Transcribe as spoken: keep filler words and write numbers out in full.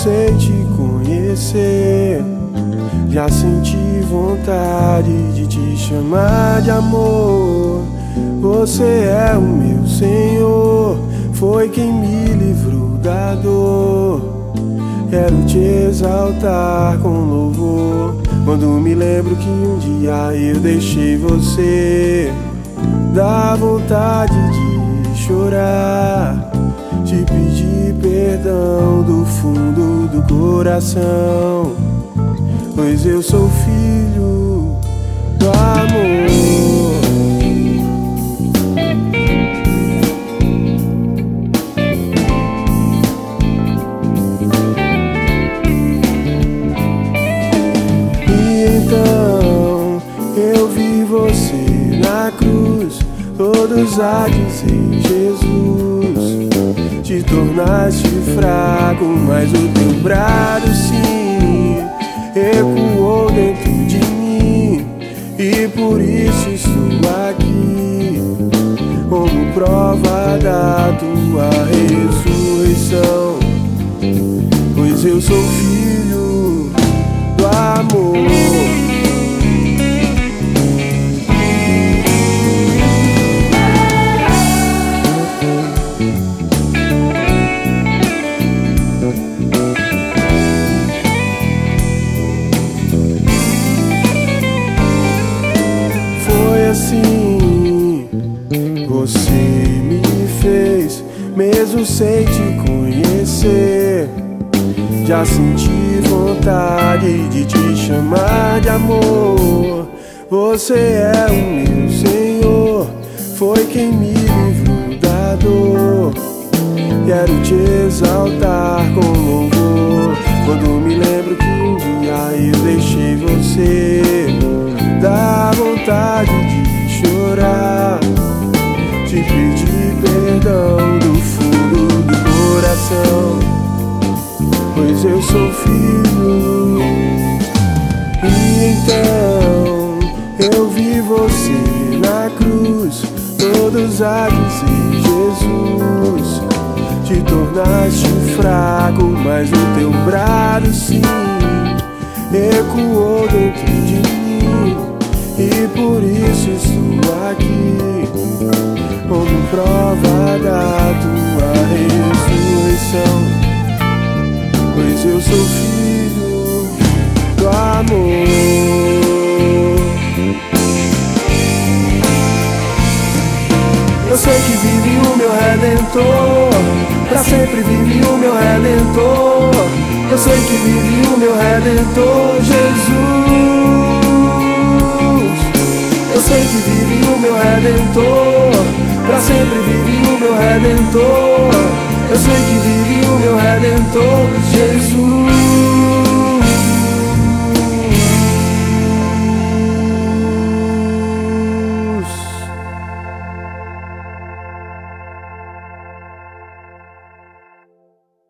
sem te conhecer, já senti vontade de te chamar de amor. Você é o meu Senhor, foi quem me livrou da dor. Quero te exaltar com louvor, quando me lembro que um dia eu deixei você. Dá vontade de chorar, te pedir perdão do fundo do coração, pois eu sou filho do amor. Então eu vi você na cruz, todos a dizer Jesus, te tornaste fraco, mas o teu brado sim ecoou dentro de mim, e por isso estou aqui, como prova da tua ressurreição, pois eu sou filho do amor. Foi assim, você me fez, mesmo sem te conhecer, já senti vontade de te chamar de amor. Você é o meu Senhor, foi quem me livrou da dor. Quero te exaltar com louvor, quando me lembro que um dia eu deixei você. Dá vontade de chorar, te pedir perdão do fundo do coração, pois eu sou filho. E então eu vi você na cruz, todos a dizer Jesus, te tornaste fraco, mas o teu brado sim ecoou dentro de mim, e por isso estou aqui, como prova da tua ressurreição, pois eu sou filho do amor. Eu sei que vive o meu Redentor, pra sempre vive o meu Redentor. Eu sei que vive o meu Redentor, Jesus. Eu sei que vive o meu Redentor, pra sempre vive o meu Redentor. Eu sei que vive o meu Redentor, Jesus.